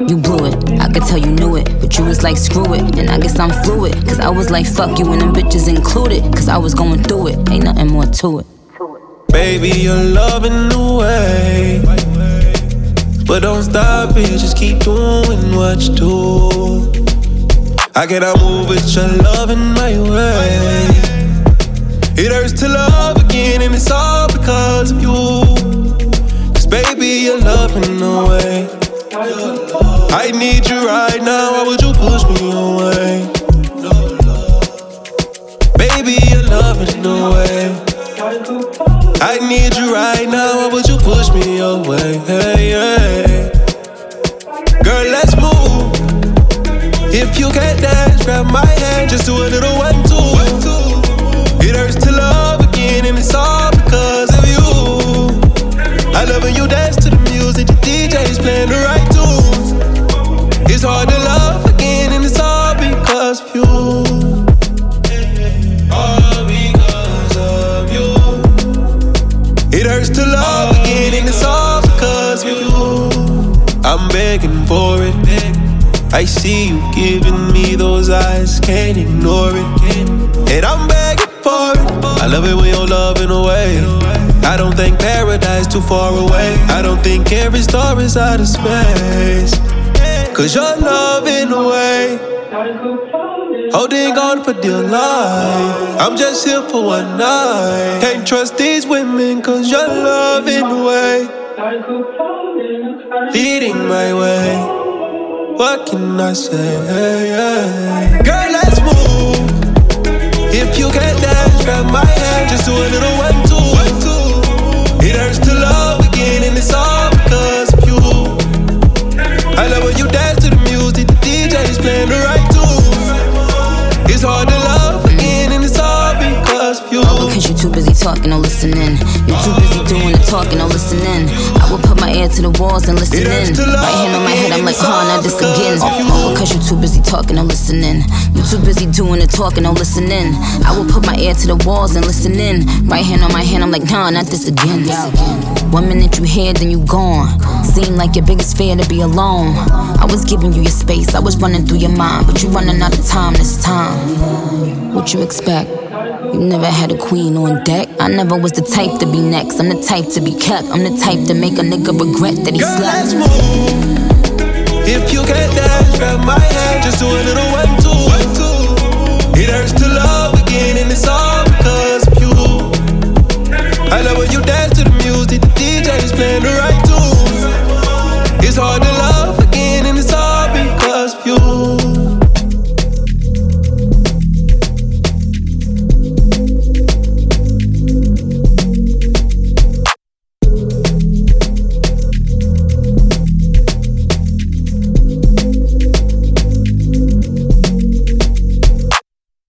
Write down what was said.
You blew it, I could tell you knew it, but you was like screw it, and I guess I'm fluid, cause I was like fuck you and them bitches included, cause I was going through it, ain't nothing more to it. Baby, you're loving the way, but don't stop it, just keep doing what you do. I cannot move with your love in my way. It hurts to love again, and it's all because of you. Cause baby, you're loving the way. I need you right now, why would you push me away? Baby, you're loving the way. I need you right now, why would you push me away? Hey, hey. Girl, let's move. If you can't dance, grab my hand, just do a little 1-2. It hurts to love again, and it's all because of you. I love when you dance to the music, the DJ's playing the right tunes. It's hard to love again, and it's all because of you. All because of you. It hurts to love again, and it's all because of you. I'm begging for it. I see you giving me those eyes, can't ignore it. And I'm begging for it. I love it when you're loving away. I don't think paradise too far away. I don't think every star is out of space. Cause you're loving away, holding on for dear life. I'm just here for one night. Can't trust these women cause you're loving away, leading my way. What can I say? Girl, let's move. If you can't dance, grab my hand, just do a little 1-2. It hurts to love again, and it's all because of you. I love when you dance to the music, the DJ's playing the right tunes. It's hard to love again, and it's all because of you. All because you're too busy talking or listening. You're too busy doing the talking or listening. I will put my ear to the walls and listen in. Right hand on my head, I'm like, not this again. All because you're too busy talking or listening. You're too busy doing the talking or listening. I will put my ear to the walls and listen in. Right hand on my hand, I'm like, not this again. 1 minute you here, then you gone. Seem like your biggest fear to be alone. I was giving you your space, I was running through your mind, but you running out of time this time. What you expect? You never had a queen on deck. I never was the type to be next. I'm the type to be kept. I'm the type to make a nigga regret that he Girl, slept. let's move. If you can't dance, grab my hand, just do a little 1-2. It hurts to love